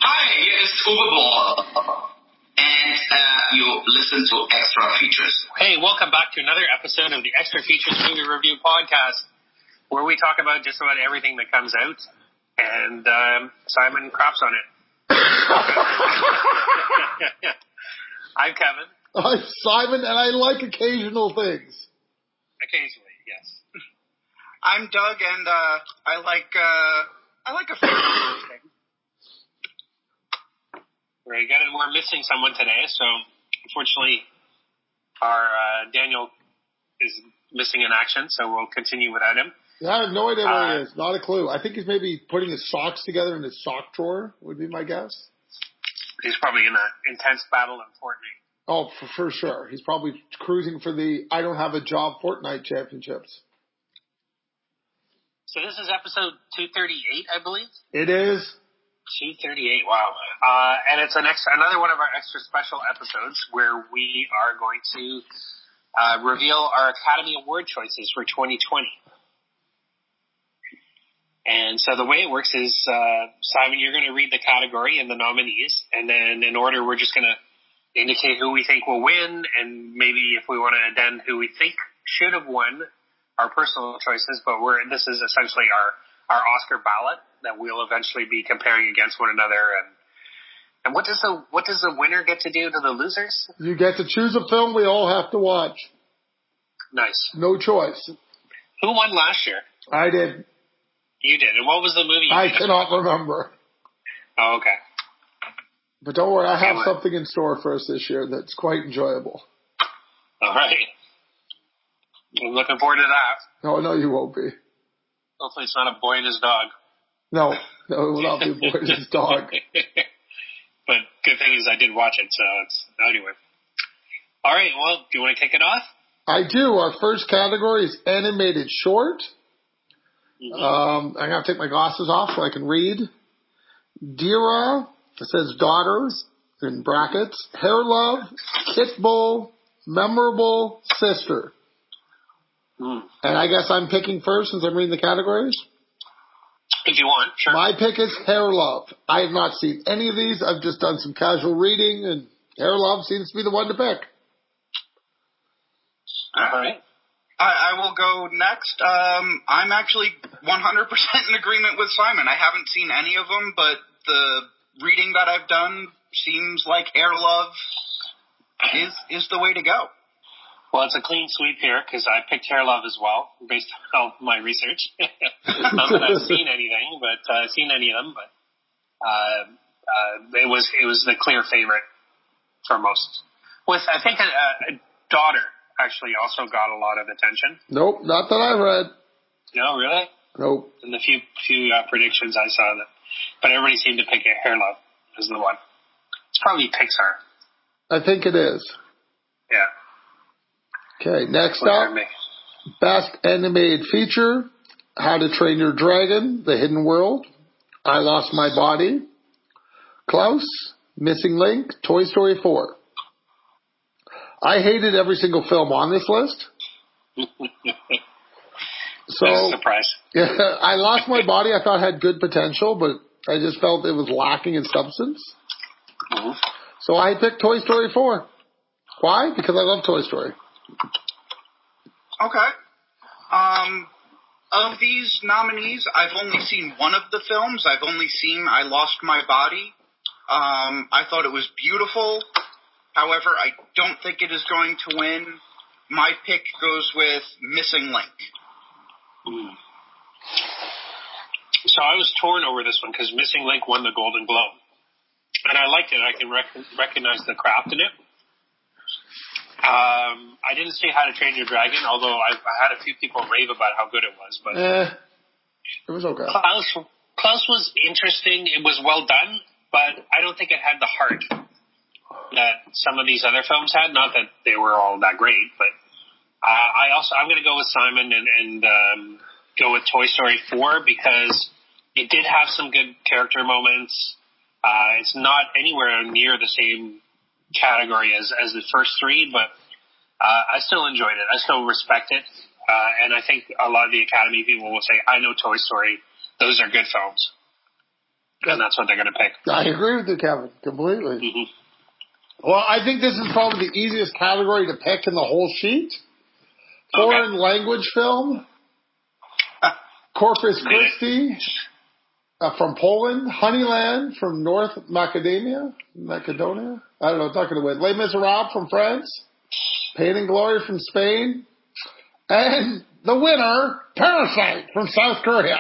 Hi, here is Uwe Boll, and you listen to Extra Features. Hey, welcome back to another episode of the Extra Features Movie Review Podcast, where we talk about just about everything that comes out, and Simon craps on it. I'm Kevin. I'm Simon, and I like occasional things. Occasionally, yes. I'm Doug, and I like a fair number of things. Very good, and we're missing someone today, so unfortunately our Daniel is missing in action, so we'll continue without him. Yeah, I have no idea where he is. Not a clue. I think he's maybe putting his socks together in his sock drawer, would be my guess. He's probably in an intense battle in Fortnite. Oh, for sure. He's probably cruising for the I don't have a job Fortnite championships. So this is episode 238, I believe? It is. 238, wow. And it's another one of our extra special episodes where we are going to reveal our Academy Award choices for 2020. And so the way it works is, Simon, you're going to read the category and the nominees, and then in order we're just going to indicate who we think will win, and maybe if we want to addend who we think should have won, our personal choices, but this is essentially our Oscar ballot that we'll eventually be comparing against one another. And what does the winner get to do to the losers? You get to choose a film we all have to watch. Nice. No choice. Who won last year? I did. You did. And what was the movie? I cannot remember. Oh, okay. But don't worry, I have something in store for us this year that's quite enjoyable. All right. I'm looking forward to that. No, you won't be. Hopefully it's not a boy and his dog. No, it will not be a boy and his dog. But good thing is I did watch it, so it's anyway. All right, well, do you want to kick it off? I do. Our first category is animated short. Mm-hmm. I'm going to take my glasses off so I can read. Dira, it says daughter, in brackets. Hair Love, Kit Bull, Memorable, Sister. Mm. And I guess I'm picking first since I'm reading the categories? If you want, sure. My pick is Hair Love. I have not seen any of these. I've just done some casual reading, and Hair Love seems to be the one to pick. All right. I will go next. I'm actually 100% in agreement with Simon. I haven't seen any of them, but the reading that I've done seems like Hair Love is the way to go. Well, it's a clean sweep here because I picked Hair Love as well, based on my research. Not that I've seen anything, but seen any of them, but it was the clear favorite for most. With I think a daughter actually also got a lot of attention. Nope, not that I read. No, really? Nope. In the few predictions I saw that, but everybody seemed to pick Hair Love as the one. It's probably Pixar. I think it is. Yeah. Okay, next up, Best Animated Feature, How to Train Your Dragon, The Hidden World, I Lost My Body, Klaus, Missing Link, Toy Story 4. I hated every single film on this list. So, that's a surprise. Yeah, I Lost My Body I thought had good potential, but I just felt it was lacking in substance. Mm-hmm. So I picked Toy Story 4. Why? Because I love Toy Story. Okay. Of these nominees, I've only seen one of the films. I've only seen I Lost My Body. I thought it was beautiful. However, I don't think it is going to win. My pick goes with Missing Link. Mm. So I was torn over this one because Missing Link won the Golden Globe. And I liked it. I can recognize the craft in it. I didn't see How to Train Your Dragon, although I had a few people rave about how good it was. But it was okay. Klaus was interesting. It was well done, but I don't think it had the heart that some of these other films had. Not that they were all that great, but I'm going to go with Simon and go with Toy Story 4 because it did have some good character moments. It's not anywhere near the same category as the first three, but I still enjoyed it. I still respect it. And I think a lot of the Academy people will say, I know Toy Story. Those are good films. and that's what they're going to pick. I agree with you, Kevin, completely. Mm-hmm. Well, I think this is probably the easiest category to pick in the whole sheet. Foreign language film. Corpus Christi from Poland. Honeyland from North Macedonia. I don't know. It's not going to win. Les Miserables from France. Pain and Glory from Spain. And the winner, Parasite from South Korea.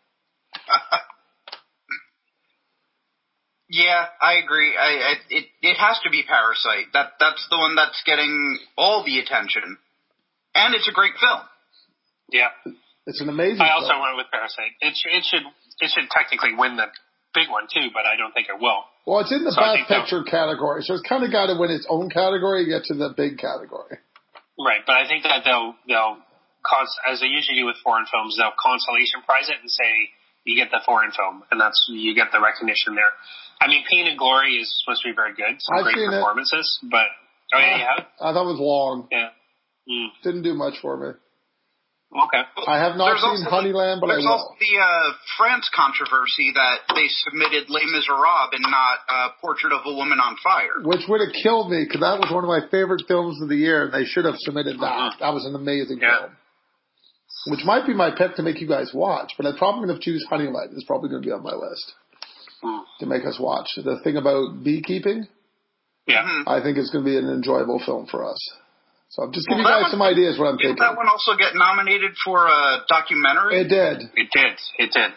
Yeah, I agree. It has to be Parasite. That's the one that's getting all the attention, and it's a great film. Yeah, it's an amazing. I also went with Parasite. It should technically win the big one too, but I don't think it will. Well, it's in the Best Picture category, so it's kind of got to win its own category to get to the big category. Right, but I think that they'll as they usually do with foreign films, they'll consolation prize it and say you get the foreign film, and you get the recognition there. I mean, Pain and Glory is supposed to be very good. Some great performances, but you have? I thought it was long. Yeah. Didn't do much for me. Okay. I have not seen Honeyland, but I will. There's also the France controversy that they submitted Les Miserables and not Portrait of a Woman on Fire. Which would have killed me, because that was one of my favorite films of the year, and they should have submitted that. That was an amazing film. Which might be my pick to make you guys watch, but I'm probably going to choose Honeyland. It's probably going to be on my list to make us watch. The thing about beekeeping, I think it's going to be an enjoyable film for us. So I'm just giving you guys some ideas what I'm thinking. Did that one also get nominated for a documentary? It did. It did.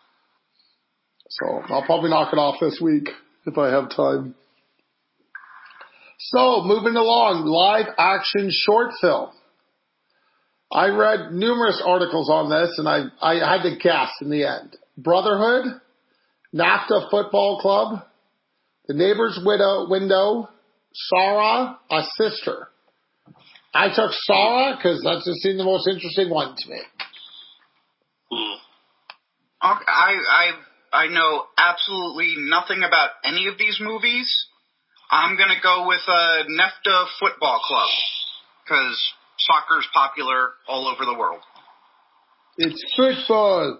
So I'll probably knock it off this week if I have time. So moving along, live action short film. I read numerous articles on this, and I had to guess in the end. Brotherhood, NAFTA Football Club, The Neighbor's Window, Sarah, A Sister. I took Sarah because that just seemed the most interesting one to me. Okay, I know absolutely nothing about any of these movies. I'm going to go with NAFTA Football Club because soccer's popular all over the world. It's football.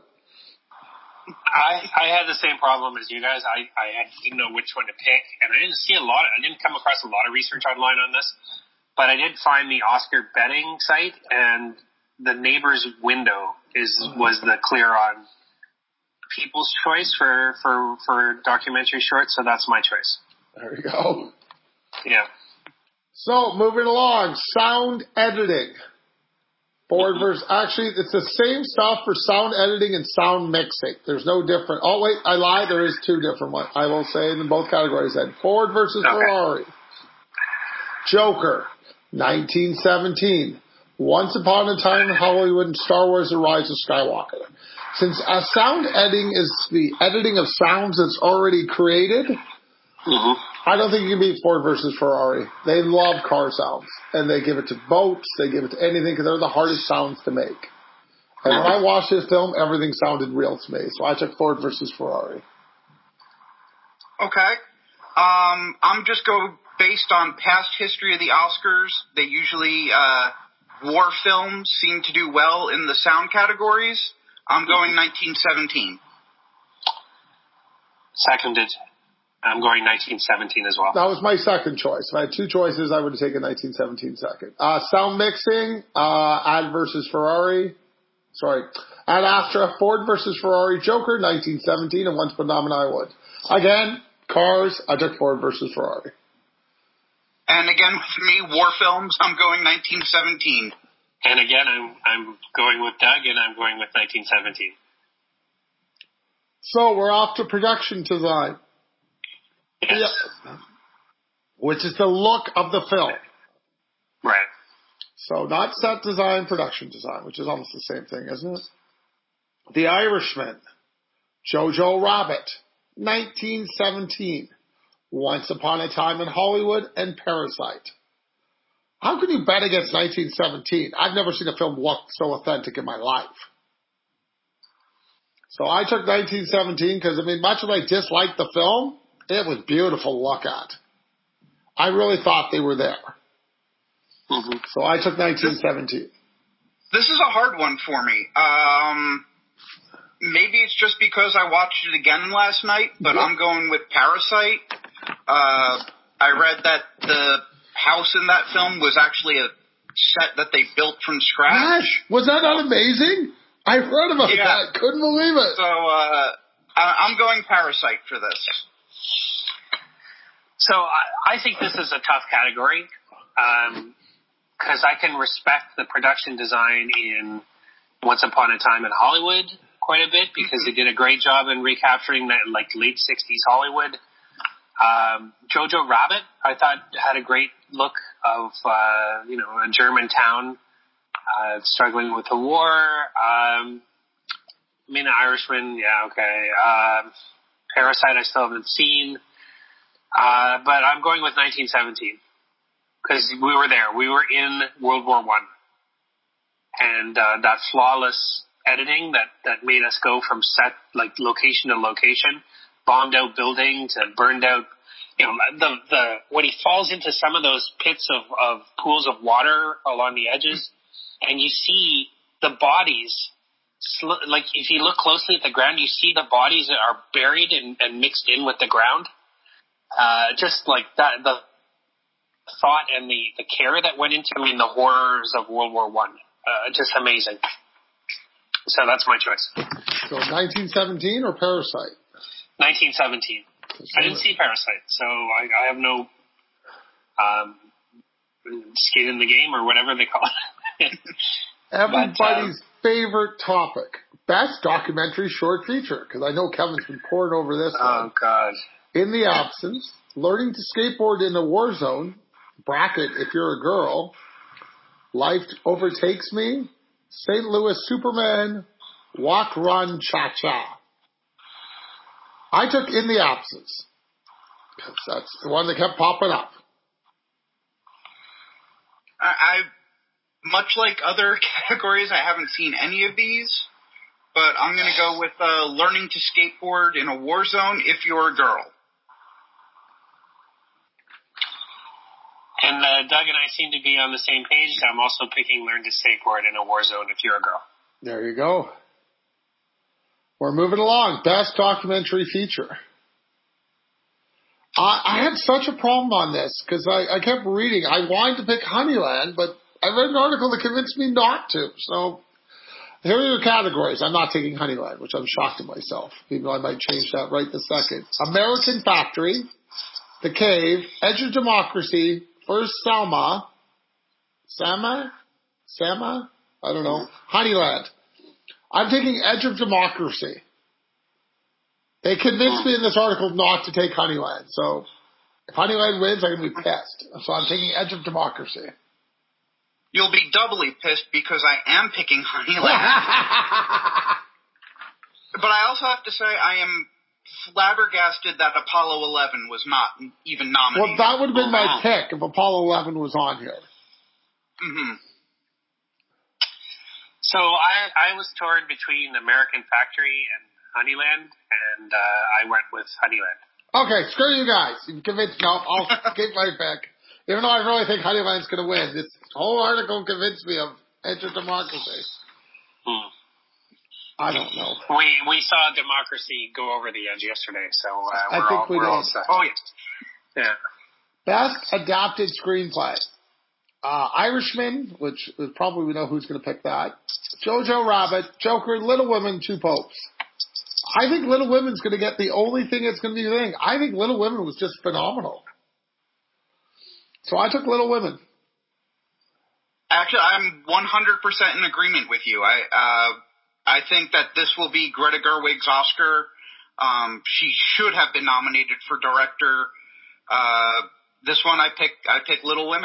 I had the same problem as you guys. I didn't know which one to pick, and I didn't come across a lot of research online on this, but I did find the Oscar betting site, and The Neighbor's Window was the clear on people's choice for documentary shorts, so that's my choice. There you go. Yeah. So, moving along, sound editing. Actually, it's the same stuff for sound editing and sound mixing. There's no different. Oh, wait, I lied. There is two different ones. I will say in both categories then. Ford versus Ferrari. Joker, 1917. Once Upon a Time in Hollywood and Star Wars The Rise of Skywalker. Since sound editing is the editing of sounds that's already created, I don't think you can beat Ford versus Ferrari. They love car sounds, and they give it to boats, they give it to anything, because they're the hardest sounds to make. And when I watched this film, everything sounded real to me, so I took Ford versus Ferrari. Okay. I'm just going based on past history of the Oscars. They usually, war films seem to do well in the sound categories. I'm going 1917. Seconded. I'm going 1917 as well. That was my second choice. If I had two choices, I would have taken 1917 second. Sound mixing, Ad versus Ferrari. Ad Astra, Ford versus Ferrari, Joker, 1917, and Once Upon a Time in Hollywood. Again, cars, I took Ford versus Ferrari. And again, with me, war films, I'm going 1917. And again, I'm going with Doug, and I'm going with 1917. So we're off to production design. Yes. Which is the look of the film. Right. So not set design, production design, which is almost the same thing, isn't it? The Irishman, Jojo Rabbit, 1917, Once Upon a Time in Hollywood, and Parasite. How can you bet against 1917? I've never seen a film look so authentic in my life. So I took 1917 because, much as I disliked the film, it was beautiful to look at. I really thought they were there. So I took 1917. This is a hard one for me. maybe it's just because I watched it again last night, but I'm going with Parasite. I read that the house in that film was actually a set that they built from scratch. Was that not amazing? I heard about that. Couldn't believe it. So I'm going Parasite for this. So I think this is a tough category because I can respect the production design in Once Upon a Time in Hollywood quite a bit because they did a great job in recapturing that like late 60s Hollywood. Jojo Rabbit, I thought had a great look of, a German town, struggling with the war. The Irishman, okay. Parasite, I still haven't seen. But I'm going with 1917 because we were there. We were in World War I. And, that flawless editing that made us go from set, like location to location, bombed out buildings and burned out, when he falls into some of those pits of pools of water along the edges and you see the bodies, like if you look closely at the ground, you see the bodies that are buried and mixed in with the ground. Just like that, the thought and the care that went into the horrors of World War I. Just amazing. So that's my choice. So 1917 or Parasite? 1917. I didn't see Parasite, so I have no skin in the game or whatever they call it. Everybody's favorite topic. Best documentary short feature. Because I know Kevin's been pouring over this one. Oh, God. In the Absence, Learning to Skateboard in a War Zone, bracket if you're a girl, Life Overtakes Me, St. Louis Superman, Walk, Run, Cha-Cha. I took In the Absence because that's the one that kept popping up. I much like other categories, I haven't seen any of these, but I'm going to go with Learning to Skateboard in a War Zone if you're a girl. And Doug and I seem to be on the same page. I'm also picking Learn to Skateboard in a War Zone if you're a girl. There you go. We're moving along. Best documentary feature. I had such a problem on this because I kept reading. I wanted to pick Honeyland, but I read an article that convinced me not to. So here are your categories. I'm not taking Honeyland, which I'm shocked at myself, even though I might change that right this second. American Factory, The Cave, Edge of Democracy, First Selma? I don't know. Honeyland. I'm taking Edge of Democracy. They convinced me in this article not to take Honeyland. So if Honeyland wins, I'm going to be pissed. So I'm taking Edge of Democracy. You'll be doubly pissed because I am picking Honeyland. But I also have to say I am flabbergasted that Apollo 11 was not even nominated. Well, that would have been my pick if Apollo 11 was on here. Mm-hmm. So I was torn between American Factory and Honeyland, and I went with Honeyland. Okay, screw you guys. You've convinced me. I'll keep my pick. Even though I really think Honeyland's going to win. This whole article convinced me of Enter Democracy. I don't know. We saw Democracy go over the edge yesterday, so we're all set. Oh, yes. Yeah. Best Adapted Screenplay. Irishman, which probably we know who's going to pick that. Jojo Rabbit, Joker, Little Women, Two Popes. I think Little Women's going to get the only thing that's going to be the thing. I think Little Women was just phenomenal. So I took Little Women. Actually, I'm 100% in agreement with you. I think that this will be Greta Gerwig's Oscar. She should have been nominated for director. This one I pick Little Women.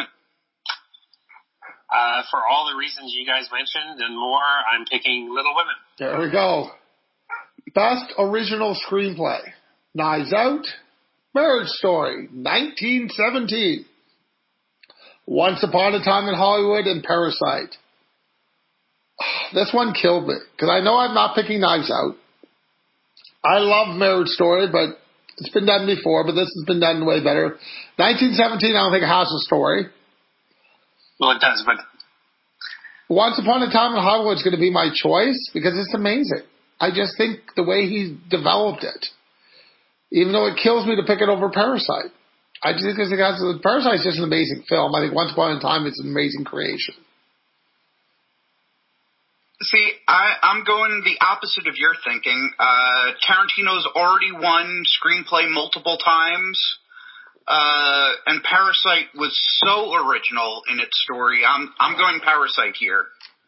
For all the reasons you guys mentioned and more, I'm picking Little Women. There we go. Best Original Screenplay. Knives Out, Marriage Story, 1917. Once Upon a Time in Hollywood, and Parasite. This one killed me, because I know I'm not picking Knives Out. I love Marriage Story, but it's been done before, but this has been done way better. 1917, I don't think it has a story. Well, it does, but... Once Upon a Time in Hollywood is going to be my choice, because it's amazing. I just think the way he developed it, even though it kills me to pick it over Parasite, I just think Parasite's just an amazing film. I think Once Upon a Time is an amazing creation. See, I'm going the opposite of your thinking. Tarantino's already won screenplay multiple times, and Parasite was so original in its story. I'm going Parasite here.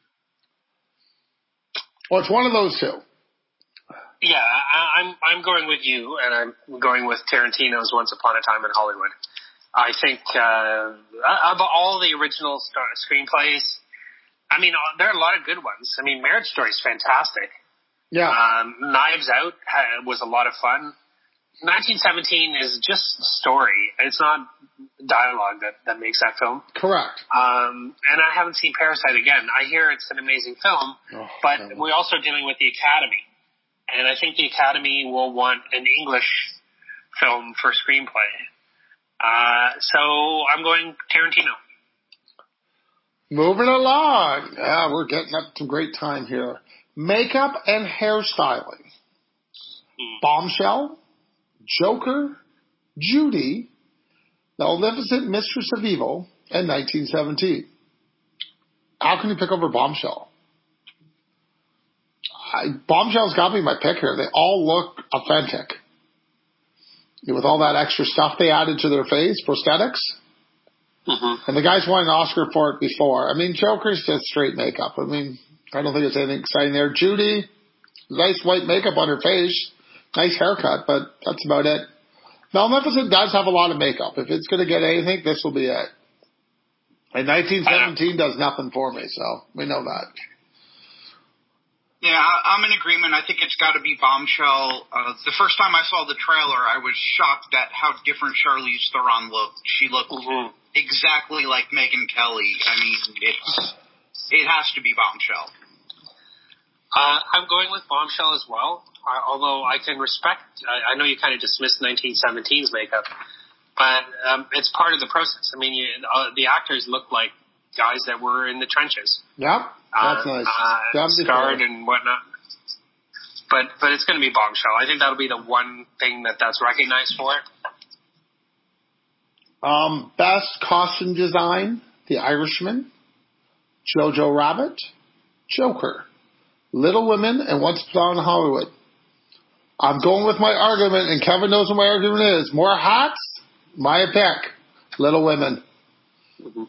Well, it's one of those two. Yeah, I'm going with you, and I'm going with Tarantino's Once Upon a Time in Hollywood. I think of all the original screenplays, I mean, there are a lot of good ones. I mean, Marriage Story is fantastic. Yeah. Knives Out was a lot of fun. 1917 is just story. It's not dialogue that makes that film. Correct. And I haven't seen Parasite again. I hear it's an amazing film, but we're also dealing with the Academy. And I think the Academy will want an English film for screenplay. So I'm going Tarantino. Moving along. Yeah, we're getting up to great time here. Makeup and hairstyling. Bombshell, Joker, Judy, The Maleficent Mistress of Evil, and 1917. How can you pick over Bombshell? Bombshell's got to be my pick here. They all look authentic. With all that extra stuff they added to their face, prosthetics. Mm-hmm. And the guys won an Oscar for it before. I mean, Joker's just straight makeup. I mean, I don't think it's anything exciting there. Judy, nice white makeup on her face. Nice haircut, but that's about it. Maleficent does have a lot of makeup. If it's going to get anything, this will be it. And 1917 does nothing for me, so we know that. Yeah, I'm in agreement. I think it's got to be Bombshell. The first time I saw the trailer, I was shocked at how different Charlize Theron looked. She looked exactly like Megyn Kelly. I mean, it has to be Bombshell. I'm going with Bombshell as well. Although I can respect, I know you kind of dismissed 1917's makeup, but it's part of the process. I mean, the actors look like guys that were in the trenches. Yep, that's nice. Scarred and whatnot. But it's going to be Bombshell. I think that'll be the one thing that's recognized for it. Best costume design, The Irishman, Jojo Rabbit, Joker, Little Women, and Once Upon a Hollywood. I'm going with my argument, and Kevin knows what my argument is. More hats, my pick. Little Women. Mm-hmm.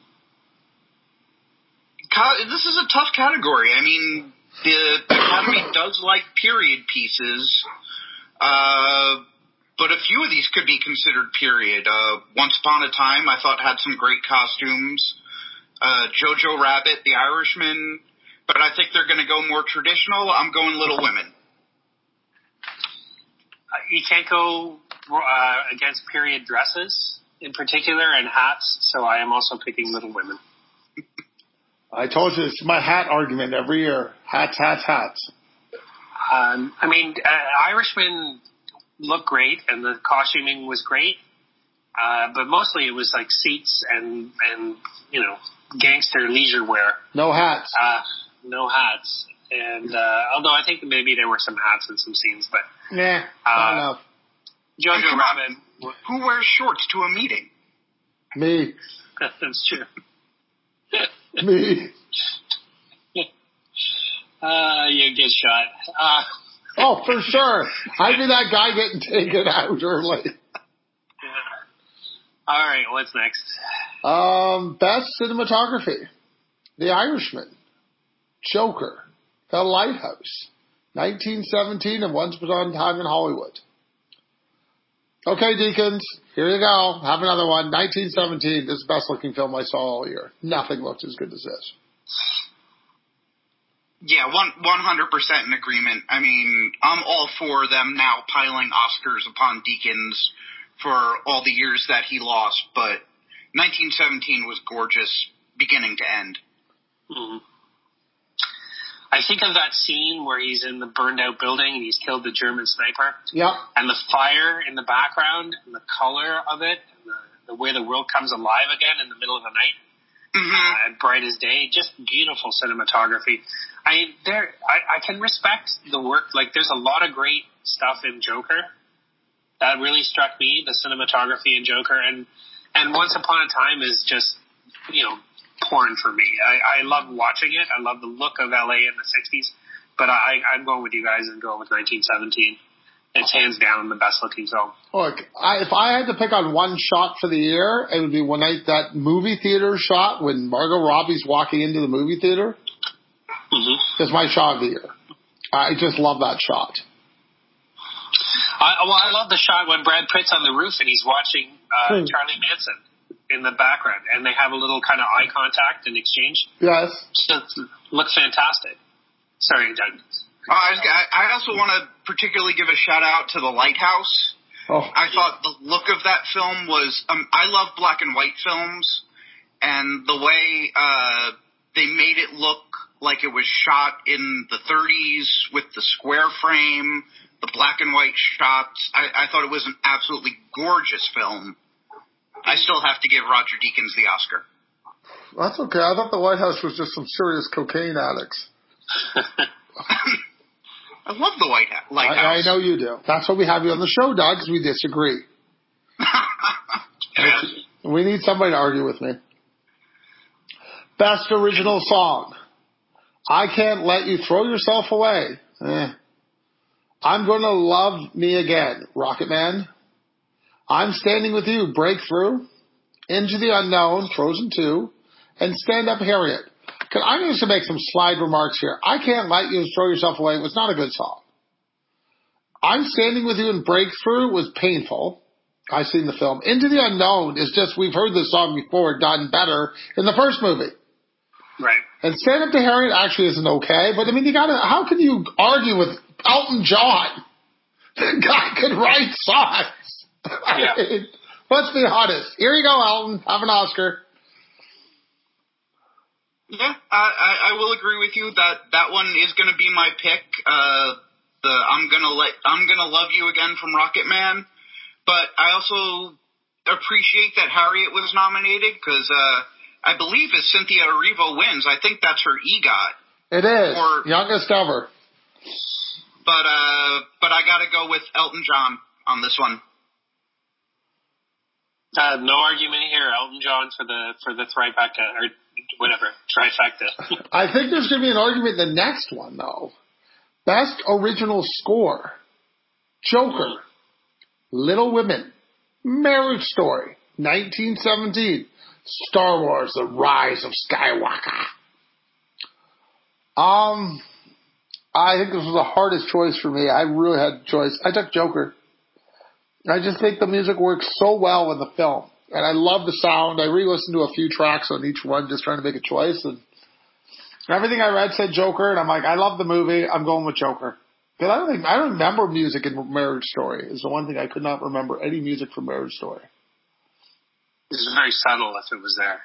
This is a tough category. I mean, the Academy does like period pieces, but a few of these could be considered period. Once Upon a Time, I thought had some great costumes. Jojo Rabbit, The Irishman, but I think they're going to go more traditional. I'm going Little Women. You can't go against period dresses in particular and hats, so I am also picking Little Women. I told you, it's my hat argument every year. Hats, hats, hats. I mean, Irishmen look great, and the costuming was great, but mostly it was like seats and you know, gangster leisure wear. No hats. No hats. And although I think maybe there were some hats in some scenes, but nah, not enough. Jojo Rabbit. Who wears shorts to a meeting? Me. That's true. Me. You get shot. Oh, for sure. I'd be that guy getting taken out early. All right, what's next? Best cinematography. The Irishman. Joker. The Lighthouse. 1917 and Once Upon a Time in Hollywood. Okay, Deacons, here you go. Have another one. 1917. This is the best looking film I saw all year. Nothing looked as good as this. Yeah, 100% in agreement. I mean, I'm all for them now piling Oscars upon Deakins for all the years that he lost, but 1917 was gorgeous beginning to end. Mm-hmm. I think of that scene where he's in the burned out building and he's killed the German sniper. Yep. And the fire in the background and the color of it and the way the world comes alive again in the middle of the night. Bright as Day, just beautiful cinematography. I can respect the work. Like, there's a lot of great stuff in Joker that really struck me. The cinematography in Joker and Once Upon a Time is just, porn for me. I love watching it. I love the look of LA in the 60s, but I'm going with you guys and going with 1917. It's hands down the best looking film. Look, if I had to pick on one shot for the year, it would be that movie theater shot when Margot Robbie's walking into the movie theater. Mm-hmm. It's my shot of the year. I just love that shot. I love the shot when Brad Pitt's on the roof and he's watching Charlie Manson in the background, and they have a little kind of eye contact and exchange. Yes. It looks fantastic. Sorry, Doug. I also want to particularly give a shout out to The Lighthouse. Oh. I thought the look of that film was, I love black and white films, and the way they made it look like it was shot in the 30s with the square frame, the black and white shots. I thought it was an absolutely gorgeous film. I still have to give Roger Deakins the Oscar. That's okay. I thought The Lighthouse was just some serious cocaine addicts. I love The Lighthouse. I know you do. That's why we have you on the show, Doug, because we disagree. We need somebody to argue with me. Best original song. I Can't Let You Throw Yourself Away. I'm Gonna Love Me Again, Rocketman. I'm Standing With You, Breakthrough. Into the Unknown, Frozen 2. And Stand Up Harriet. I'm going to make some slide remarks here. I Can't Let You Throw Yourself Away was not a good song. I'm Standing With You and Breakthrough was painful. I've seen the film. Into the Unknown is just, we've heard this song before done better in the first movie. Right. And Stand Up to Harriet actually isn't okay, but I mean, how can you argue with Elton John? The guy could write songs. Yeah. I mean, let's be honest. Here you go, Elton. Have an Oscar. Yeah, I will agree with you that one is going to be my pick. I'm gonna love you again from Rocketman, but I also appreciate that Harriet was nominated because I believe if Cynthia Erivo wins, I think that's her EGOT. It is youngest ever. But I got to go with Elton John on this one. No argument here. Elton John for the trifecta or whatever trifecta. I think there's going to be an argument in the next one though. Best original score: Joker, Little Women, Marriage Story, 1917, Star Wars: The Rise of Skywalker. I think this was the hardest choice for me. I really had a choice. I took Joker. I just think the music works so well in the film. And I love the sound. I re-listened to a few tracks on each one just trying to make a choice. And everything I read said Joker. And I'm like, I love the movie. I'm going with Joker. Because I don't remember music in Marriage Story. Is the one thing I could not remember any music from Marriage Story. This is very subtle if it was there.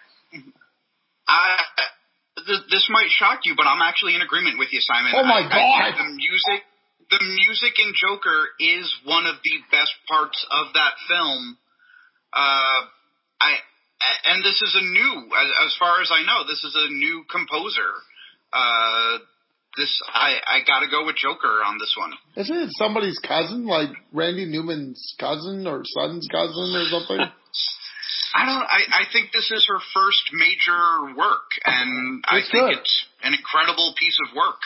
This might shock you, but I'm actually in agreement with you, Simon. Oh my God. The music in Joker is one of the best parts of that film. And this is as far as I know, this is a new composer. I gotta go with Joker on this one. Isn't it somebody's cousin, like Randy Newman's cousin or son's cousin or something? I think this is her first major work, and I think it's an incredible piece of work.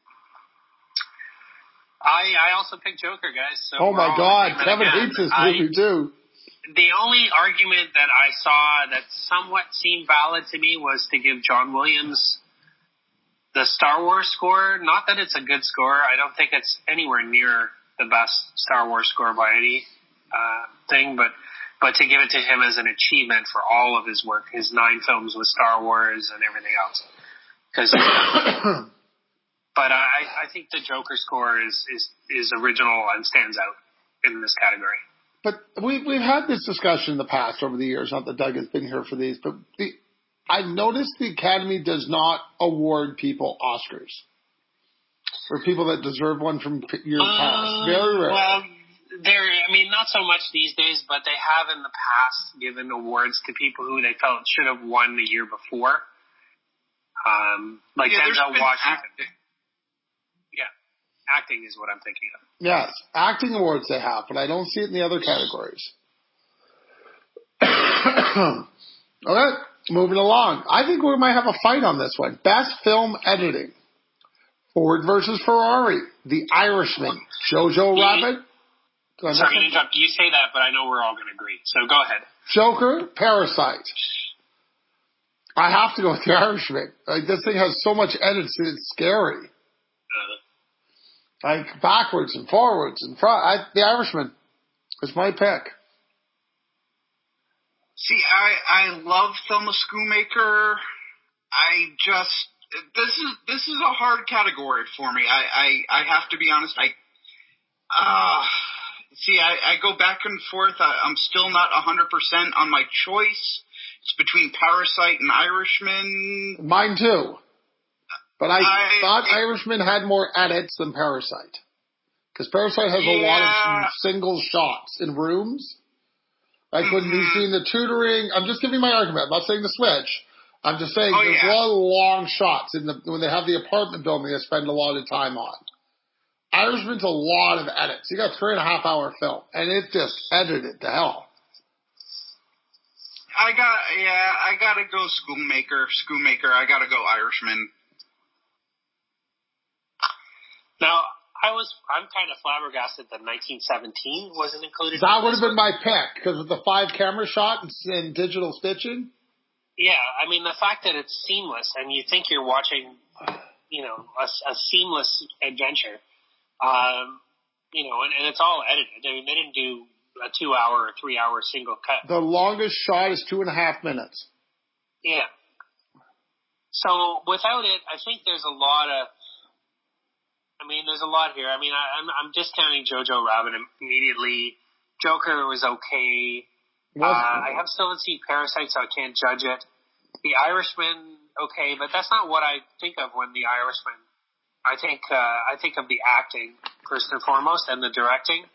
I also picked Joker, guys. So oh my God, Kevin hates this movie too. The only argument that I saw that somewhat seemed valid to me was to give John Williams the Star Wars score. Not that it's a good score. I don't think it's anywhere near the best Star Wars score by any thing, but to give it to him as an achievement for all of his work, his 9 films with Star Wars and everything else. But I think the Joker score is original and stands out in this category. But we've had this discussion in the past over the years. Not that Doug has been here for these, but I've noticed the Academy does not award people Oscars or people that deserve one from years past. Very rare. Well, not so much these days, but they have in the past given awards to people who they felt should have won the year before. Denzel Washington. Yeah, acting is what I'm thinking of. Yes, acting awards they have, but I don't see it in the other categories. Okay, moving along. I think we might have a fight on this one. Best film editing. Ford versus Ferrari. The Irishman. Jojo Rabbit. Sorry to interrupt. You say that, but I know we're all going to agree. So go ahead. Joker, Parasite. I have to go with The Irishman. This thing has so much edits, it's scary. Backwards and forwards and front. The Irishman is my pick. See, I love Thelma Schoonmaker. This is a hard category for me. I have to be honest. I go back and forth. I'm still not 100% on my choice. It's between Parasite and Irishman. Mine too. But I thought Irishman had more edits than Parasite. Because Parasite has a lot of single shots in rooms. Like when you've seen the tutoring, I'm just giving my argument. I'm not saying the switch. I'm just saying there's a lot of long shots when they have the apartment building they spend a lot of time on. Irishman's a lot of edits. You got a 3.5 hour film, and it just edited to hell. I gotta go Schoonmaker. I gotta go Irishman. Now, I'm kind of flabbergasted that 1917 wasn't included. That would have been my pick because of the 5 camera shot and digital stitching. Yeah, I mean the fact that it's seamless and you think you're watching, a seamless adventure, and it's all edited. I mean, they didn't do a 2 hour or 3 hour single cut. The longest shot is 2.5 minutes. Yeah. So without it, I think there's a lot here. I mean, I'm discounting Jojo Rabbit immediately. Joker was okay. I have still haven't seen Parasite, so I can't judge it. The Irishman, okay, but that's not what I think of when The Irishman. I think of the acting first and foremost, and the directing.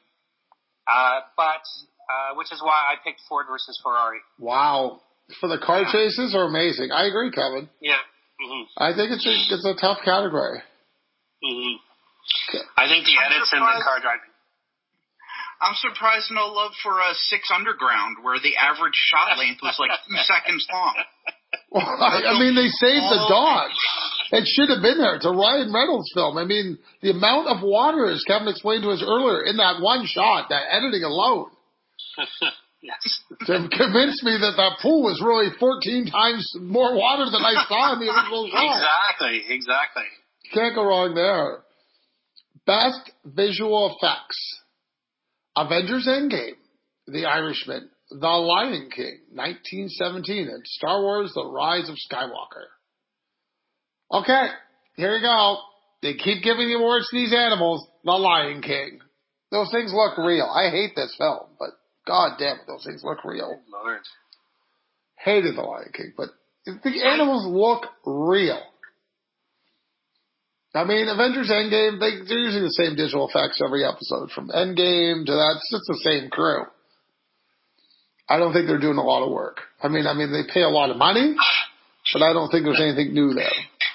Which is why I picked Ford versus Ferrari. Wow, for the car chases are amazing. I agree, Kevin. Yeah. Mm-hmm. I think it's a tough category. Mm-hmm. Okay. I think the edits and the car driving. I'm surprised no love for 6 Underground, where the average shot length was like 2 seconds long. Well, I mean, they saved the dog. It should have been there. It's a Ryan Reynolds film. I mean, the amount of water, as Kevin explained to us earlier, in that one shot, that editing alone, yes, convinced me that pool was really 14 times more water than I saw in the original shot. Exactly. Can't go wrong there. Best visual effects. Avengers Endgame, The Irishman, The Lion King, 1917, and Star Wars The Rise of Skywalker. Okay, here you go. They keep giving the awards to these animals. The Lion King. Those things look real. I hate this film, but god damn it, those things look real. Lord. Hated The Lion King, but the animals look real. I mean, Avengers Endgame, they're using the same digital effects every episode. From Endgame to that, it's the same crew. I don't think they're doing a lot of work. I mean, they pay a lot of money, but I don't think there's anything new there.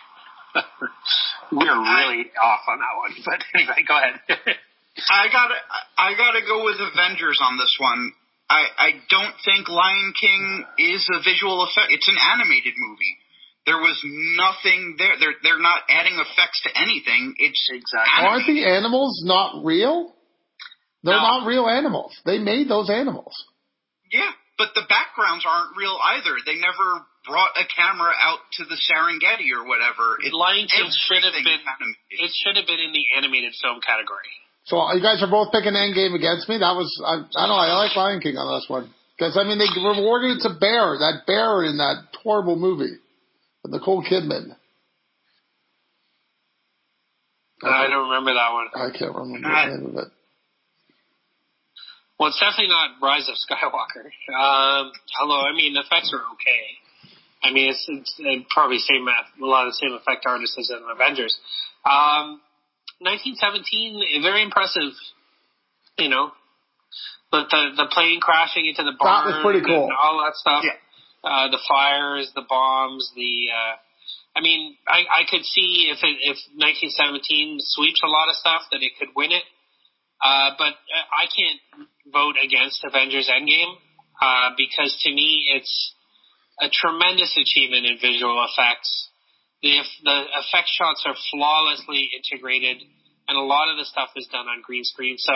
We're really off on that one, but anyway, go ahead. I gotta go with Avengers on this one. I don't think Lion King is a visual effect. It's an animated movie. There was nothing there. They're not adding effects to anything. It's exactly. Aren't the animals not real? They're not real animals. They made those animals. Yeah, but the backgrounds aren't real either. They never brought a camera out to the Serengeti or whatever. Lion King should have been. It should have been in the animated film category. So you guys are both picking Endgame against me. That was I don't know. I like Lion King on this one because I mean they rewarded it to Bear. That bear in that horrible movie. Nicole Kidman. I don't remember that one. I can't remember the name of it. Well, it's definitely not Rise of Skywalker. Although, I mean, the effects are okay. I mean, it's probably a lot of the same effect artists as in Avengers. 1917, very impressive, But the plane crashing into the barn. That was pretty cool. And all that stuff. Yeah. The fires, the bombs, I could see if 1917 sweeps a lot of stuff that it could win it. But I can't vote against Avengers Endgame because to me it's a tremendous achievement in visual effects. The effect shots are flawlessly integrated, and a lot of the stuff is done on green screen. So,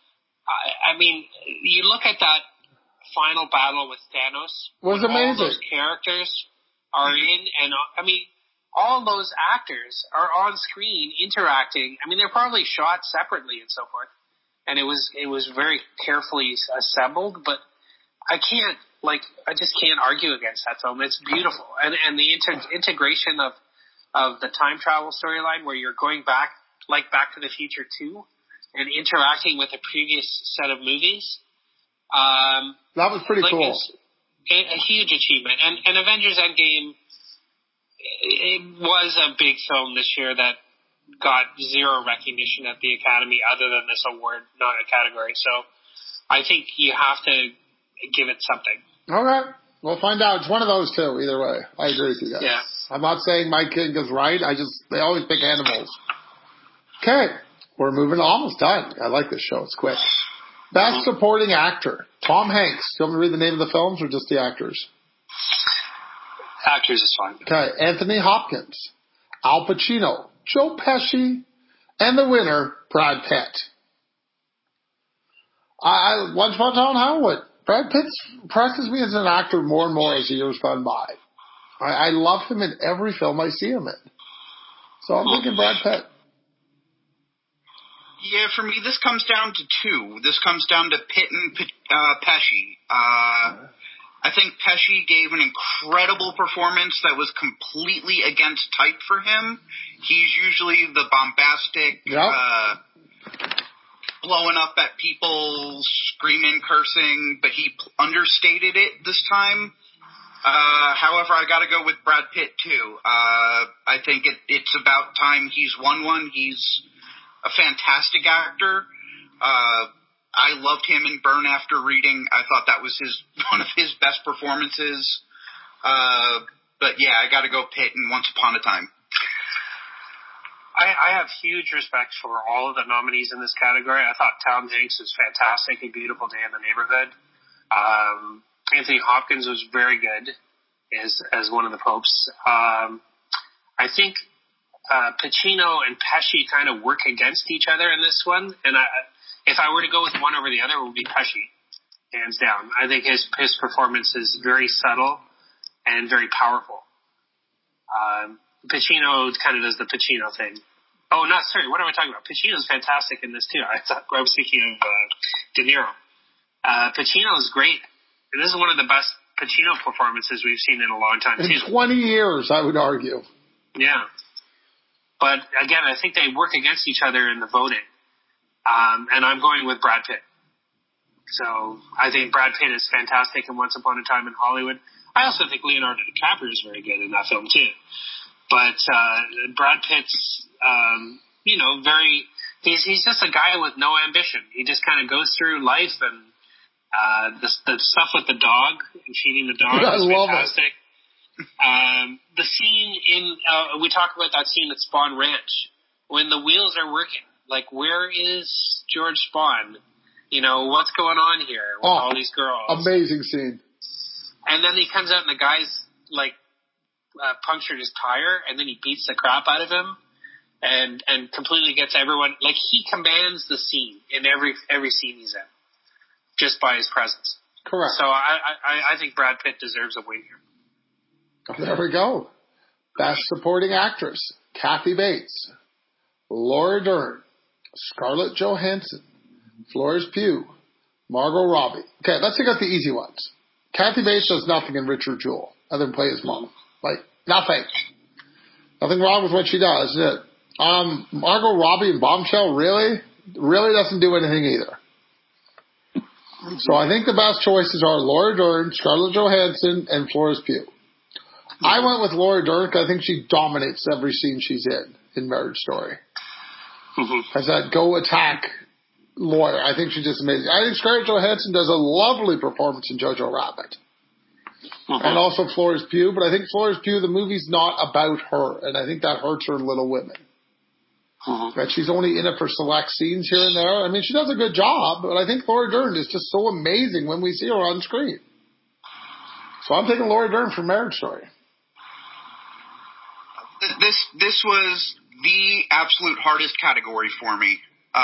you look at that final battle with Thanos. Was amazing. All those characters are in, and all those actors are on screen interacting. They're probably shot separately and so forth, and it was very carefully assembled. But I just can't argue against that film. It's beautiful, and the integration of the time travel storyline where you're going back, like Back to the Future 2, and interacting with the previous set of movies. That was pretty cool. A huge achievement. And Avengers Endgame, it was a big film this year that got zero recognition at the Academy other than this award, not a category. So I think you have to give it something. Okay. We'll find out. It's one of those two, either way. I agree with you guys. Yeah. I'm not saying Mike King is right. They always pick animals. Okay. We're moving almost done. I like this show. It's quick. Best Supporting Actor. Tom Hanks. Do you want me to read the name of the films or just the actors? Actors is fine. Okay. Anthony Hopkins. Al Pacino. Joe Pesci. And the winner, Brad Pitt. Once upon a time in Hollywood. Brad Pitt impresses me as an actor more and more as the years gone by. I love him in every film I see him in. So I'm thinking Brad Pitt. Yeah, for me, this comes down to two. This comes down to Pitt and Pesci. I think Pesci gave an incredible performance that was completely against type for him. He's usually the bombastic, blowing up at people, screaming, cursing, but he understated it this time. However, I got to go with Brad Pitt too. I think it's about time he's won one. He's a fantastic actor. I loved him in Burn After Reading. I thought that was one of his best performances. But yeah, I got to go Pitt in Once Upon a Time. I have huge respect for all of the nominees in this category. I thought Tom Hanks was fantastic. A Beautiful Day in the Neighborhood. Anthony Hopkins was very good as one of the popes. I think Pacino and Pesci kind of work against each other in this one. And if I were to go with one over the other, it would be Pesci, hands down. I think his performance is very subtle and very powerful. Pacino kind of does the Pacino thing. Oh, what am I talking about? Pacino's fantastic in this too. I was thinking of De Niro. Pacino is great. This is one of the best Pacino performances we've seen in a long time too. In 20 years, I would argue. Yeah. But again, I think they work against each other in the voting. And I'm going with Brad Pitt. So I think Brad Pitt is fantastic in Once Upon a Time in Hollywood. I also think Leonardo DiCaprio is very good in that film too. But Brad Pitt's, he's just a guy with no ambition. He just kind of goes through life, and the stuff with the dog and feeding the dog is fantastic. The scene we talk about that scene at Spawn Ranch when the wheels are working. Like, where is George Spawn? What's going on here with all these girls? Amazing scene. And then he comes out and the guy's punctured his tire, and then he beats the crap out of him, and completely gets everyone. Like, he commands the scene in every scene he's in, just by his presence. Correct. So I think Brad Pitt deserves a win here. There we go. Best Supporting Actress: Kathy Bates, Laura Dern, Scarlett Johansson, Florence Pugh, Margot Robbie. Okay, let's take out the easy ones. Kathy Bates does nothing in Richard Jewell other than play his mom. Like, nothing. Nothing wrong with what she does. Margot Robbie in Bombshell really doesn't do anything either. So I think the best choices are Laura Dern, Scarlett Johansson, and Florence Pugh. I went with Laura Dern because I think she dominates every scene she's in Marriage Story. Has that go attack lawyer. I think she's just amazing. I think Scarlett Johansson does a lovely performance in Jojo Rabbit. And also Florence Pugh, but I think Florence Pugh, the movie's not about her, and I think that hurts her in Little Women. That she's only in it for select scenes here and there. I mean, she does a good job, but I think Laura Dern is just so amazing when we see her on screen. So I'm taking Laura Dern for Marriage Story. This was the absolute hardest category for me.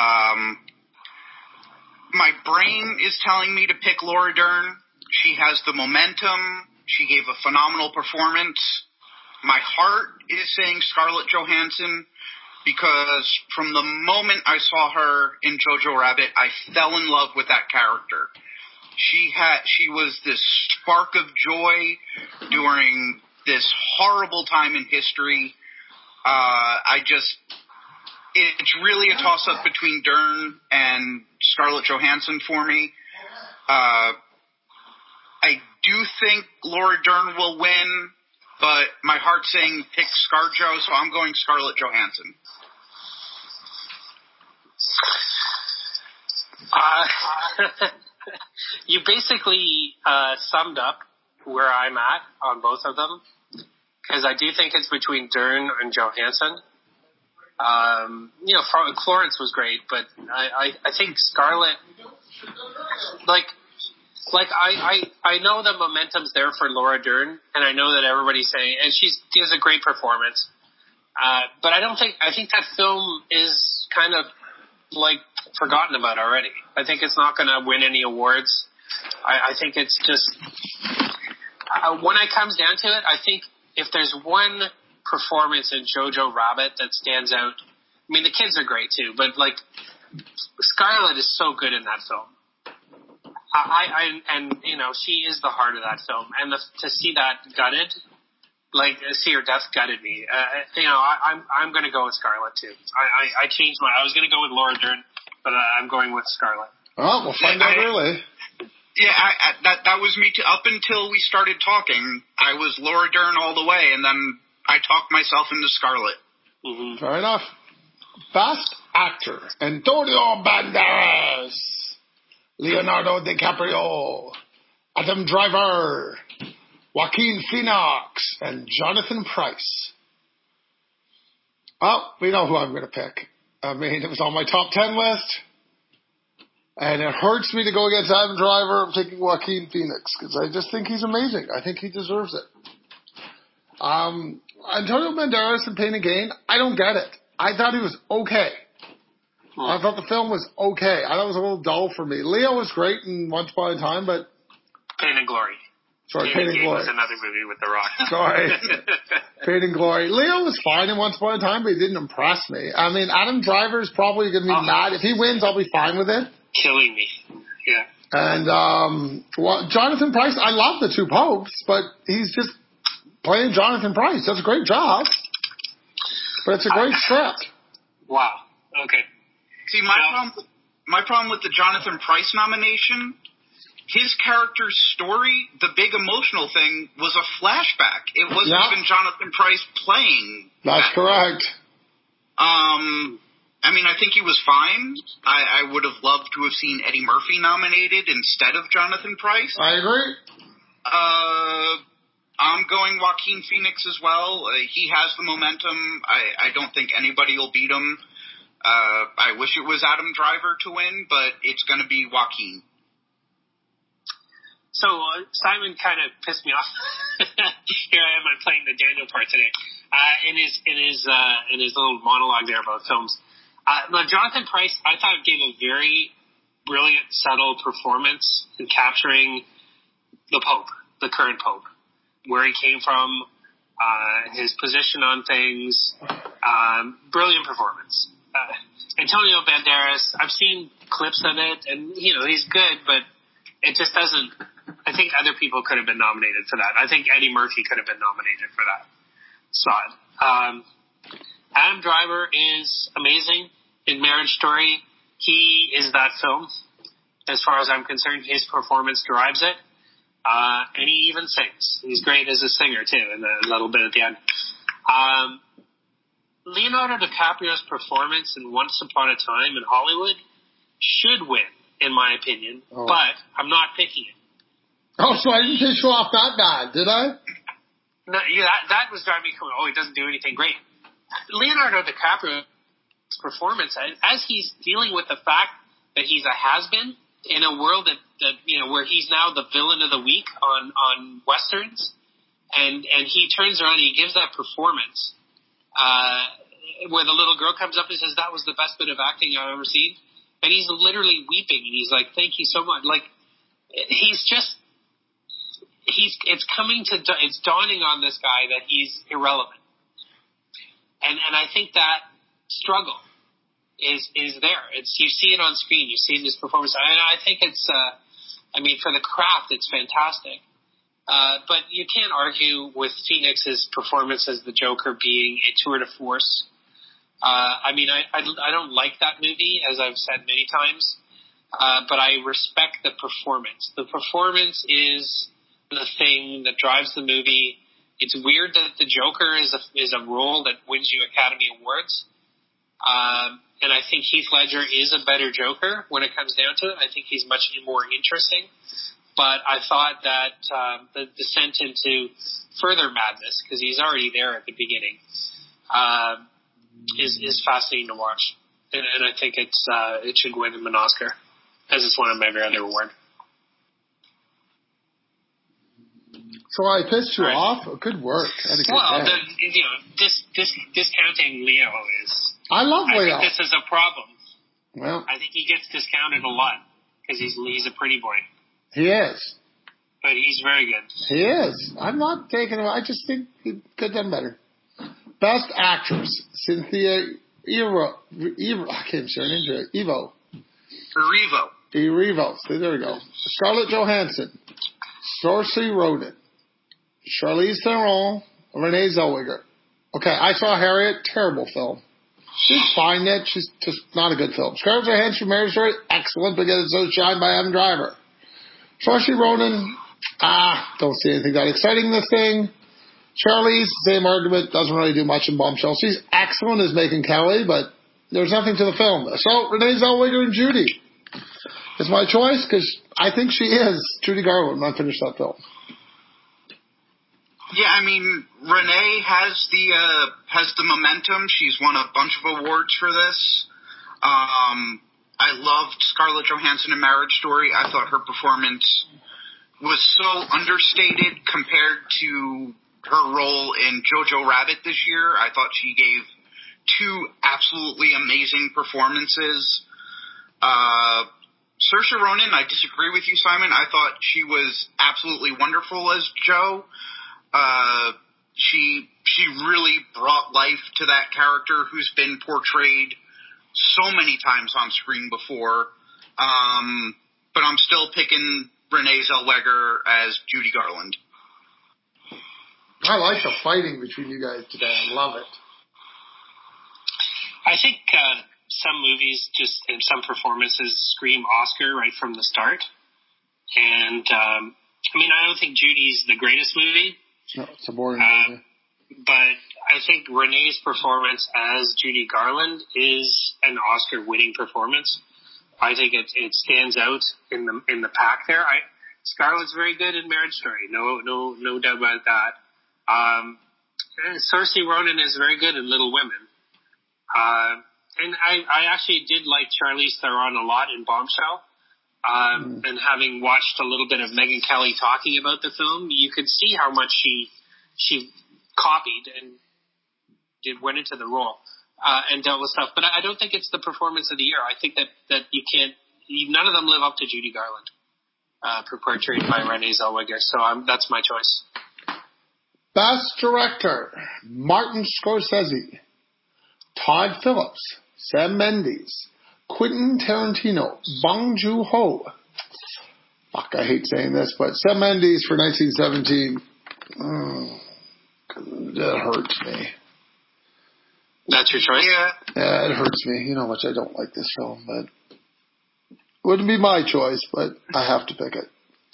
My brain is telling me to pick Laura Dern. She has the momentum. She gave a phenomenal performance. My heart is saying Scarlett Johansson because from the moment I saw her in Jojo Rabbit, I fell in love with that character. She was this spark of joy during this horrible time in history. It's really a toss-up between Dern and Scarlett Johansson for me. I do think Laura Dern will win, but my heart's saying pick ScarJo, so I'm going Scarlett Johansson. You basically summed up where I'm at on both of them, because I do think it's between Dern and Johansson. Florence was great, but I think Scarlett, I know the momentum's there for Laura Dern, and I know that everybody's saying, and she gives a great performance. But I think that film is kind of forgotten about already. I think it's not going to win any awards. I think it's just, when it comes down to it, I think if there's one performance in Jojo Rabbit that stands out, I mean, the kids are great too, but Scarlett is so good in that film. She is the heart of that film, and to see that gutted, see her death gutted me. I'm going to go with Scarlett too. I changed I was going to go with Laura Dern, but I'm going with Scarlett. Oh, we'll find out early. Yeah, that was me too. Up until we started talking, I was Laura Dern all the way, and then I talked myself into Scarlett. Mm-hmm. Fair enough. Best Actor: Antonio Banderas, Leonardo DiCaprio, Adam Driver, Joaquin Phoenix, and Jonathan Pryce. Well, we know who I'm going to pick. I mean, it was on my top 10 list, and it hurts me to go against Adam Driver. I'm taking Joaquin Phoenix because I just think he's amazing. I think he deserves it. Antonio Banderas in Pain and Gain, I don't get it. I thought he was okay. I thought the film was okay. I thought it was a little dull for me. Leo was great in Once Upon a Time, but... Pain and Glory. Sorry, Pain and Glory. Was another movie with The Rock. Sorry. Pain and Glory. Leo was fine in Once Upon a Time, but he didn't impress me. I mean, Adam Driver is probably going to be mad. If he wins, I'll be fine with it. Killing me. Yeah. And Jonathan Pryce, I love The Two Popes, but he's just playing Jonathan Pryce. Does a great job. But it's a great script. Wow. Okay. See, my problem with the Jonathan Pryce nomination, his character's story, the big emotional thing, was a flashback. It wasn't even Jonathan Pryce playing. That's correct. I mean, I think he was fine. I would have loved to have seen Eddie Murphy nominated instead of Jonathan Pryce. I agree. I'm going Joaquin Phoenix as well. He has the momentum. I don't think anybody will beat him. I wish it was Adam Driver to win, but it's going to be Joaquin. So Simon kind of pissed me off. Here I am, I'm playing the Daniel part today. In his little monologue there about films. Jonathan Pryce, I thought, gave a very brilliant, subtle performance in capturing the Pope, the current Pope, where he came from, his position on things. Brilliant performance. Antonio Banderas, I've seen clips of it, and he's good, but it just doesn't. I think other people could have been nominated for that. I think Eddie Murphy could have been nominated for that slot. Adam Driver is amazing in Marriage Story. He is that film. As far as I'm concerned, his performance drives it. And he even sings. He's great as a singer, too, in a little bit at the end. Leonardo DiCaprio's performance in Once Upon a Time in Hollywood should win, in my opinion, but I'm not picking it. Oh, so I didn't piss you off that bad, did I? No, that was driving me crazy. Oh, he doesn't do anything great. Leonardo DiCaprio's performance, as he's dealing with the fact that he's a has-been in a world that where he's now the villain of the week on Westerns, and he turns around and he gives that performance where the little girl comes up and says, "That was the best bit of acting I've ever seen," and he's literally weeping, and he's like, "Thank you so much." Like, it's dawning on this guy that he's irrelevant, and I think that struggle is there. You see it on screen, you see it in his performance, and I think it's for the craft, it's fantastic. But you can't argue with Phoenix's performance as the Joker being a tour de force. I don't like that movie, as I've said many times, but I respect the performance. The performance is the thing that drives the movie. It's weird that the Joker is a role that wins you Academy Awards. And I think Heath Ledger is a better Joker when it comes down to it. I think he's much more interesting. But I thought that the descent into further madness, because he's already there at the beginning, is fascinating to watch. And I think it should win him an Oscar, as it's won him every other award. So I pissed you off? Good work. Discounting Leo is... I love Leo. I think this is a problem. Well, I think he gets discounted a lot because he's a pretty boy. He is. But he's very good. He is. I'm not taking him. I just think he could have done better. Best Actress, Cynthia Erivo. I can't say her name. Erivo. See, there we go. Scarlett Johansson, Saoirse Ronan, Charlize Theron, Renee Zellweger. Okay, I saw Harriet. Terrible film. She's fine yet. She's just not a good film. Scarlett Johansson, Marriage Story, excellent, but it's so shined by Adam Driver. Saoirse Ronan, don't see anything that exciting in this thing. Charlize, same argument, doesn't really do much in Bombshell. She's excellent as Macon Kelly, but there's nothing to the film. So, Renee Zellweger and Judy is my choice, because I think she is Judy Garland when I finish that film. Yeah, Renee has the momentum. She's won a bunch of awards for this. I loved Scarlett Johansson in Marriage Story. I thought her performance was so understated compared to her role in Jojo Rabbit this year. I thought she gave two absolutely amazing performances. Saoirse Ronan, I disagree with you, Simon. I thought she was absolutely wonderful as Jo. She really brought life to that character who's been portrayed so many times on screen before. But I'm still picking Renee Zellweger as Judy Garland. I like the fighting between you guys today. I love it. I think some movies and some performances scream Oscar right from the start. And, I don't think Judy's the greatest movie. No, it's a boring movie. But I think Renee's performance as Judy Garland is an Oscar-winning performance. I think it stands out in the pack there. Scarlett's very good in Marriage Story, no doubt about that. Saoirse Ronan is very good in Little Women. And I actually did like Charlize Theron a lot in Bombshell. And having watched a little bit of Megyn Kelly talking about the film, you could see how much she copied and went into the role and dealt with stuff. But I don't think it's the performance of the year. I think that you can't. None of them live up to Judy Garland, portrayed by Renee Zellweger. So that's my choice. Best Director: Martin Scorsese, Todd Phillips, Sam Mendes, Quentin Tarantino, Bong Joon-ho. Fuck, I hate saying this, but Sam Mendes for 1917. That hurts me. That's your choice? Yeah, it hurts me. You know how much I don't like this film, but it wouldn't be my choice, but I have to pick it.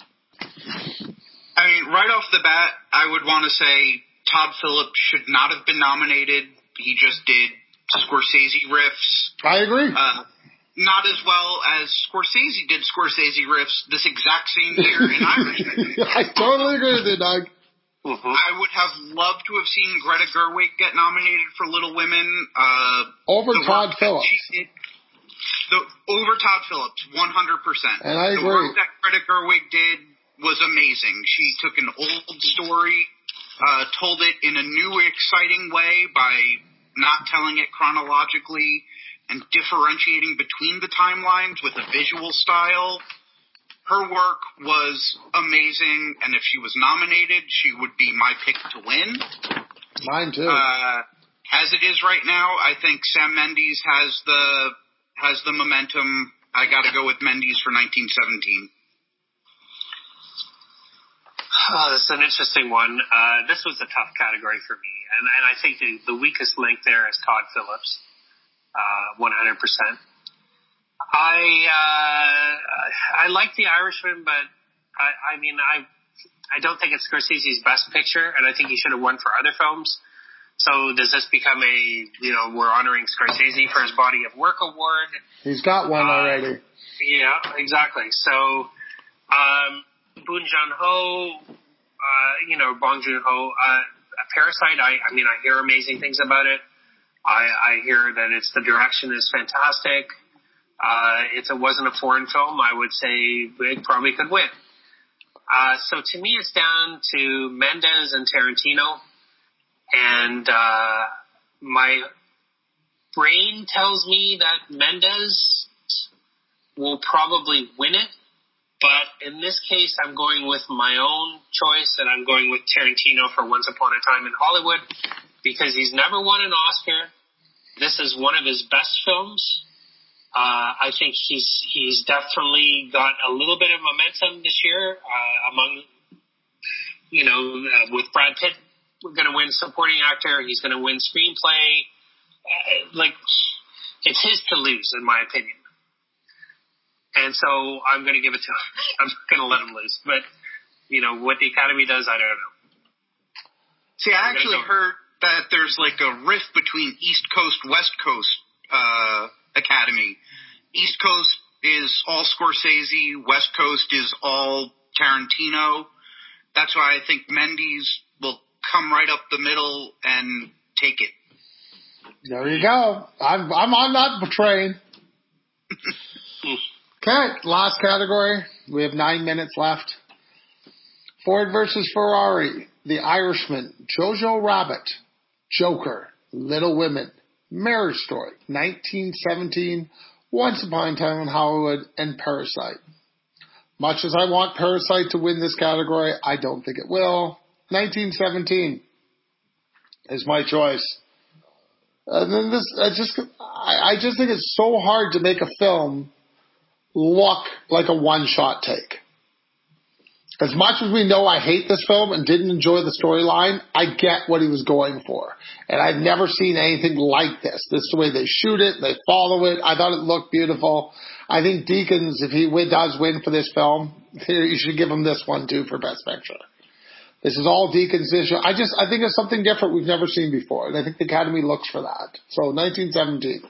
Right off the bat, I would want to say Todd Phillips should not have been nominated. He just did Scorsese riffs. I agree. not as well as Scorsese did Scorsese riffs this exact same year in Irishman. I totally agree with you, Doug. Mm-hmm. I would have loved to have seen Greta Gerwig get nominated for Little Women. Over Todd Phillips. Over Todd Phillips, 100%. And I agree. The work that Greta Gerwig did was amazing. She took an old story, told it in a new, exciting way by not telling it chronologically and differentiating between the timelines with a visual style. Her work was amazing, and if she was nominated, she would be my pick to win. Mine too. As it is right now, I think Sam Mendes has the momentum. I got to go with Mendes for 1917. Oh, this is an interesting one. This was a tough category for me, and I think the weakest link there is Todd Phillips, 100%. I like The Irishman, but I don't think it's Scorsese's best picture, and I think he should have won for other films. So does this become we're honoring Scorsese for his body of work award? He's got one already. Yeah, exactly. So, Bong Joon-ho, Bong Joon-ho, Parasite, I hear amazing things about it. I hear that the direction is fantastic. If it wasn't a foreign film, I would say it probably could win. So to me, it's down to Mendes and Tarantino. And my brain tells me that Mendes will probably win it. But in this case, I'm going with my own choice, and I'm going with Tarantino for Once Upon a Time in Hollywood, because he's never won an Oscar. This is one of his best films. I think he's definitely got a little bit of momentum this year with Brad Pitt. We're going to win supporting actor. He's going to win screenplay. It's his to lose, in my opinion. And so I'm going to give it to him. I'm going to let him lose. But, what the Academy does, I don't know. See, I actually heard that there's like a rift between East Coast, West Coast Academy. East Coast is all Scorsese. West Coast is all Tarantino. That's why I think Mendes will come right up the middle and take it. There you go. I'm on that train. Okay, last category. We have 9 minutes left. Ford versus Ferrari, The Irishman, Jojo Rabbit, Joker, Little Women, Marriage Story, 1917, Once Upon a Time in Hollywood, and Parasite. Much as I want Parasite to win this category, I don't think it will. 1917 is my choice. And then I just think it's so hard to make a film look like a one-shot take. As much as we know I hate this film and didn't enjoy the storyline, I get what he was going for. And I've never seen anything like this. This is the way they shoot it, they follow it. I thought it looked beautiful. I think Deakins, if he does win for this film, you should give him this one too for Best Picture. This is all Deakins' issue. I think it's something different we've never seen before, and I think the Academy looks for that. So 1917.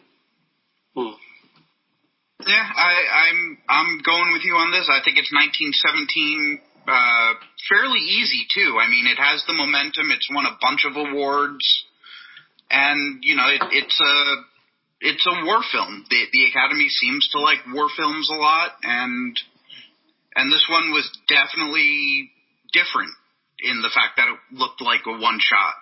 Yeah, I'm going with you on this. I think it's 1917. Fairly easy too. I mean, it has the momentum. It's won a bunch of awards, and it's a war film. The Academy seems to like war films a lot, and this one was definitely different in the fact that it looked like a one shot.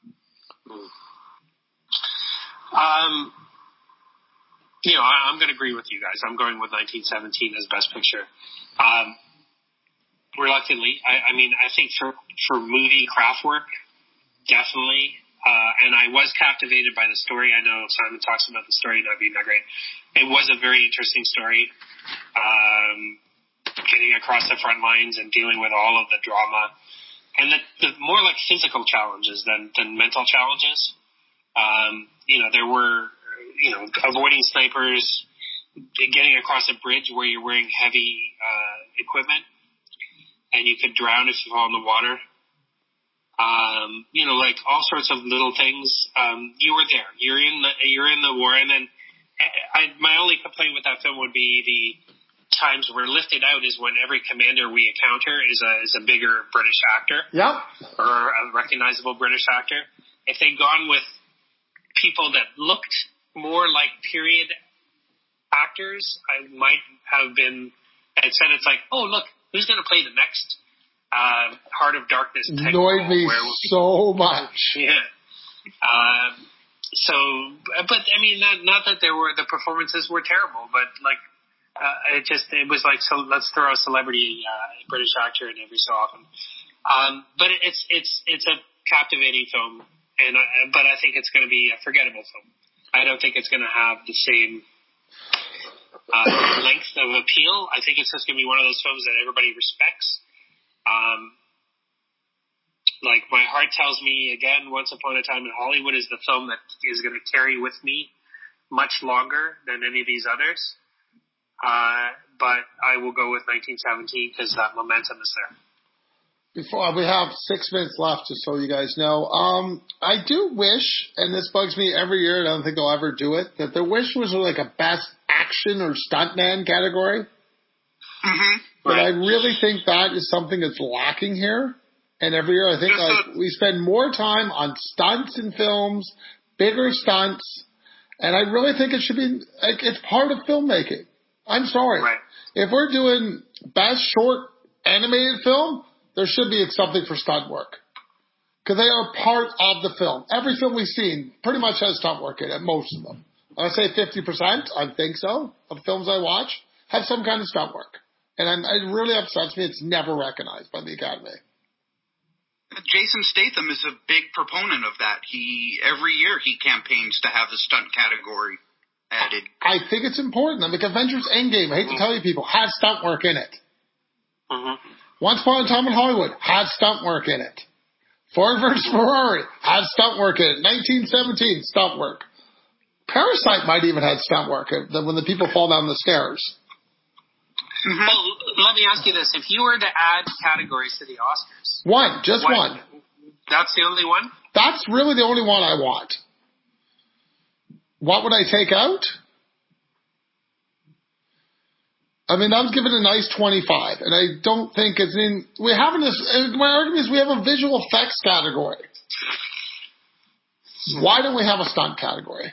I'm going to agree with you guys. I'm going with 1917 as Best Picture. Reluctantly, I think for movie craft work, definitely. And I was captivated by the story. I know Simon talks about the story not being that great. It was a very interesting story. Getting across the front lines and dealing with all of the drama. And the more like physical challenges than mental challenges. There were, avoiding snipers, getting across a bridge where you're wearing heavy equipment, and you could drown if you fall in the water. Like all sorts of little things. You were there. You're in the war, and then my only complaint with that film would be the times where lifted out is when every commander we encounter is a bigger British actor. Yep. Or a recognizable British actor. If they'd gone with people that looked more like period actors, I might have been, instead it's like, oh look, who's going to play the next Heart of Darkness type annoyed me so much. Yeah. But I mean, not that the performances were terrible, but like, it was like, so let's throw a celebrity British actor in every so often. But it's a captivating film, but I think it's going to be a forgettable film. I don't think it's going to have the same length of appeal. I think it's just going to be one of those films that everybody respects. Like my heart tells me again, Once Upon a Time in Hollywood is the film that is going to carry with me much longer than any of these others. But I will go with 1917 because that momentum is there. Before we have 6 minutes left, just so you guys know, I do wish, and this bugs me every year, and I don't think I'll ever do it, that the wish was like a best action or stuntman category. Mm-hmm. But I really think that is something that's lacking here. And every year I think we spend more time on stunts in films, bigger stunts, and I really think it should be, like, it's part of filmmaking. I'm sorry. Right. If we're doing best short animated film, there should be something for stunt work. Because they are part of the film. Every film we've seen pretty much has stunt work in it, most of them. I say 50%, I think so, of films I watch have some kind of stunt work. And it really upsets me it's never recognized by the Academy. Jason Statham is a big proponent of that. Every year he campaigns to have the stunt category added. I think it's important. I mean, Avengers Endgame, I hate to tell you people, had stunt work in it. Mm-hmm. Once Upon a Time in Hollywood had stunt work in it. Ford vs. Ferrari had stunt work in it. 1917, stunt work. Parasite might even have stunt work when the people fall down the stairs. Mm-hmm. Well, let me ask you this. If you were to add categories to the Oscars. One. That's the only one? That's really the only one I want. What would I take out? I mean, I was given a nice 25, and I don't think it's in. My argument is we have a visual effects category. Why don't we have a stunt category?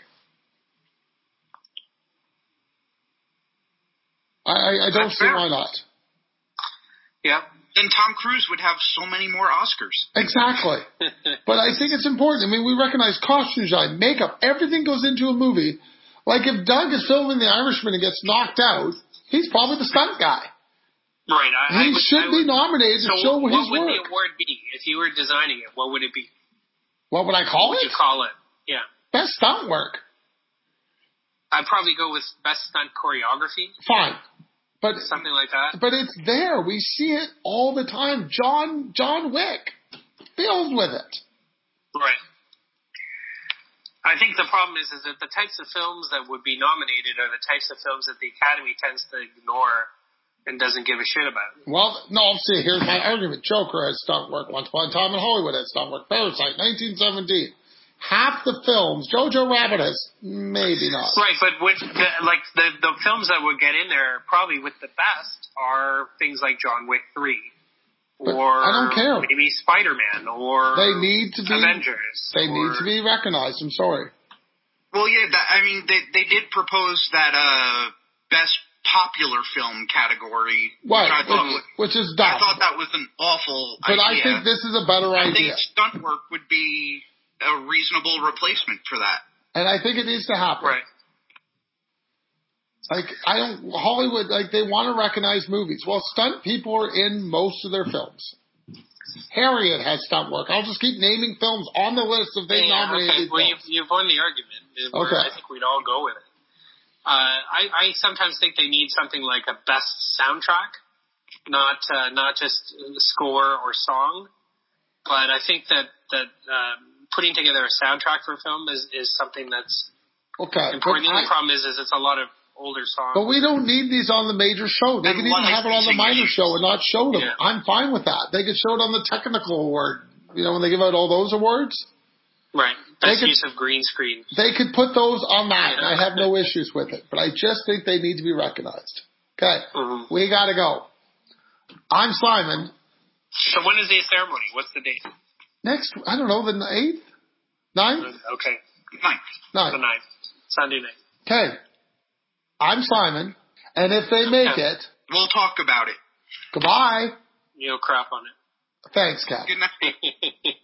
I don't see why not. Yeah. Then Tom Cruise would have so many more Oscars. Exactly. But I think it's important. I mean, we recognize costume design, makeup, everything goes into a movie. Like if Doug is filming The Irishman and gets knocked out, he's probably the stunt guy. Right. He should be nominated to show his work. What would the award be? If you were designing it, what would it be? What would I call it? What would you call it? Yeah. Best stunt work. I'd probably go with best stunt choreography. Fine. But something like that. But it's there. We see it all the time. John Wick fills with it. Right. I think the problem is that the types of films that would be nominated are the types of films that the Academy tends to ignore and doesn't give a shit about. Well, no, see, here's my argument. Joker has stunt work. Once Upon a Time in Hollywood has stunt work. Parasite, 1917. Half the films, Jojo Rabbit has maybe not. Right, but the films that would get in there probably with the best are things like John Wick 3. But or I don't care. Maybe Spider-Man or they need to be, Avengers. They need to be recognized. I'm sorry. Well, yeah, they did propose that best popular film category, which is dumb. I thought that was an awful but idea. I think this is a better idea. I think stunt work would be a reasonable replacement for that. And I think it needs to happen. Right. Like, Hollywood, like, they want to recognize movies. Well, stunt people are in most of their films. Harriet has stunt work. I'll just keep naming films on the list if they nominated. Okay. Well, you've won the argument. Okay. I think we'd all go with it. I sometimes think they need something like a best soundtrack, not just score or song. But I think that putting together a soundtrack for a film is something that's important. The only problem is it's a lot of older songs. But we don't need these on the major show. They could even have it on the minor show and not show them. Yeah. I'm fine with that. They could show it on the technical award, when they give out all those awards. Right. Best use of green screen. They could put those on that, and I have no issues with it. But I just think they need to be recognized. Okay. Mm-hmm. We got to go. I'm Simon. So when is the ceremony? What's the date? Next, I don't know, the 8th? 9th? Okay. 9th. The 9th. Sunday night. Okay. I'm Simon. And if they make it... We'll talk about it. Goodbye. You'll crap on it. Thanks, Kat. Good night.